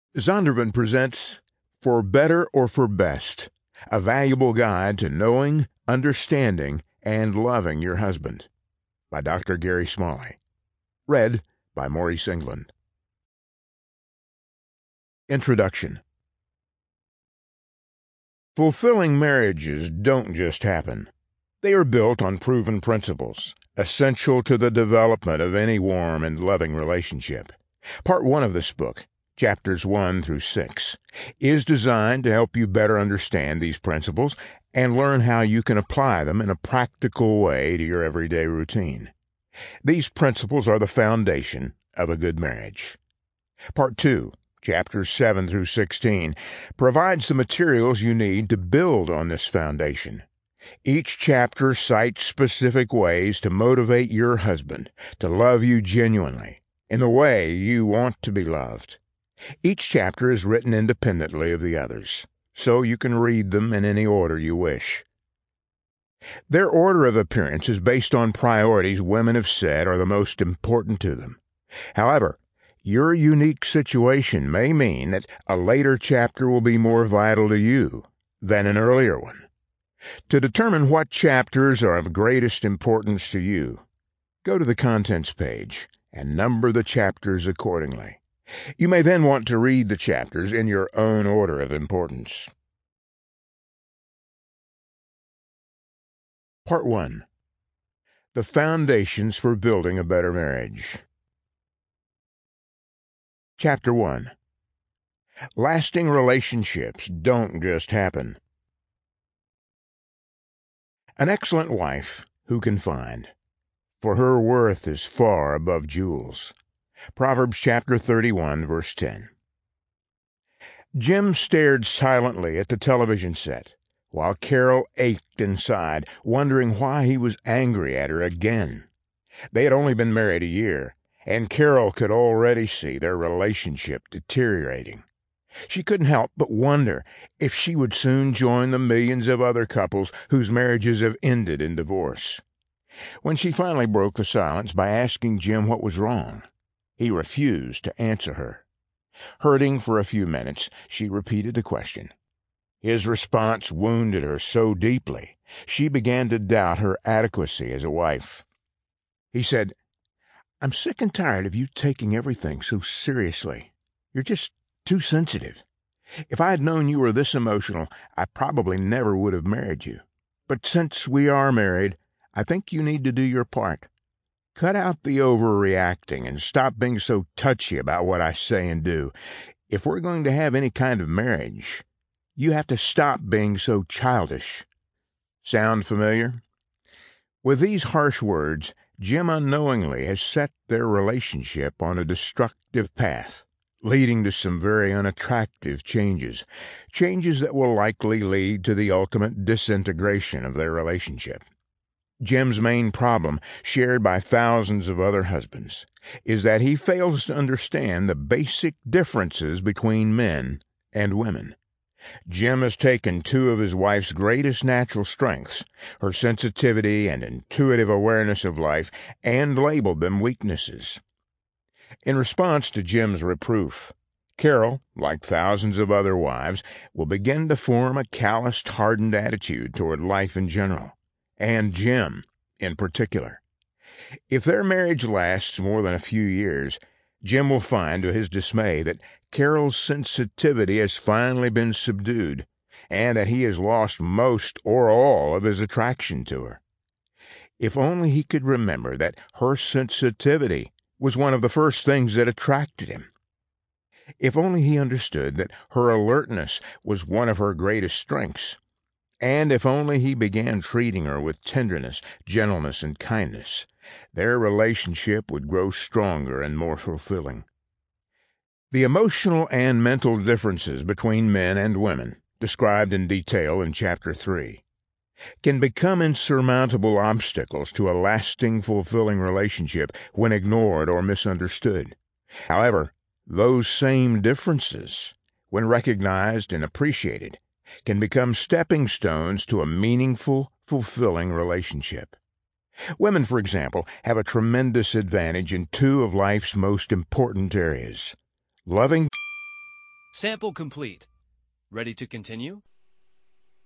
Zondervan presents For Better or For Best, a valuable guide to knowing, understanding, and loving your husband, by Dr. Gary Smalley. Read by Maurice England. Introduction. Fulfilling marriages don't just happen. They are built on proven principles, essential to the development of any warm and loving relationship. Part 1 of this book, Chapters 1 through 6, is designed to help you better understand these principles and learn how you can apply them in a practical way to your everyday routine. These principles are the foundation of a good marriage. Part 2, Chapters 7 through 16, provides the materials you need to build on this foundation. Each chapter cites specific ways to motivate your husband to love you genuinely, in the way you want to be loved. Each chapter is written independently of the others, so you can read them in any order you wish. Their order of appearance is based on priorities women have said are the most important to them. However, your unique situation may mean that a later chapter will be more vital to you than an earlier one. To determine what chapters are of greatest importance to you, go to the Contents page and number the chapters accordingly. You may then want to read the chapters in your own order of importance. Part 1. The Foundations for Building a Better Marriage. Chapter 1. Lasting relationships don't just happen. An excellent wife who can find, for her worth is far above jewels. Proverbs chapter 31, verse 10. Jim stared silently at the television set, while Carol ached inside, wondering why he was angry at her again. They had only been married a year, and Carol could already see their relationship deteriorating. She couldn't help but wonder if she would soon join the millions of other couples whose marriages have ended in divorce. When she finally broke the silence by asking Jim what was wrong, he refused to answer her. Hurting for a few minutes, she repeated the question. His response wounded her so deeply, she began to doubt her adequacy as a wife. He said, "I'm sick and tired of you taking everything so seriously. You're just too sensitive. If I had known you were this emotional, I probably never would have married you. But since we are married, I think you need to do your part. Cut out the overreacting and stop being so touchy about what I say and do. If we're going to have any kind of marriage, you have to stop being so childish." Sound familiar? With these harsh words, Jim unknowingly has set their relationship on a destructive path, leading to some very unattractive changes that will likely lead to the ultimate disintegration of their relationship. Jim's main problem, shared by thousands of other husbands, is that he fails to understand the basic differences between men and women. Jim has taken two of his wife's greatest natural strengths, her sensitivity and intuitive awareness of life, and labeled them weaknesses. In response to Jim's reproof, Carol, like thousands of other wives, will begin to form a calloused, hardened attitude toward life in general, and Jim in particular. If their marriage lasts more than a few years, Jim will find to his dismay that Carol's sensitivity has finally been subdued, and that he has lost most or all of his attraction to her. If only he could remember that her sensitivity was one of the first things that attracted him. If only he understood that her alertness was one of her greatest strengths. And if only he began treating her with tenderness, gentleness, and kindness, their relationship would grow stronger and more fulfilling. The emotional and mental differences between men and women, described in detail in Chapter 3, can become insurmountable obstacles to a lasting, fulfilling relationship when ignored or misunderstood. However, those same differences, when recognized and appreciated, can become stepping stones to a meaningful, fulfilling relationship. Women, for example, have a tremendous advantage in two of life's most important areas: loving Sample complete. Ready to continue?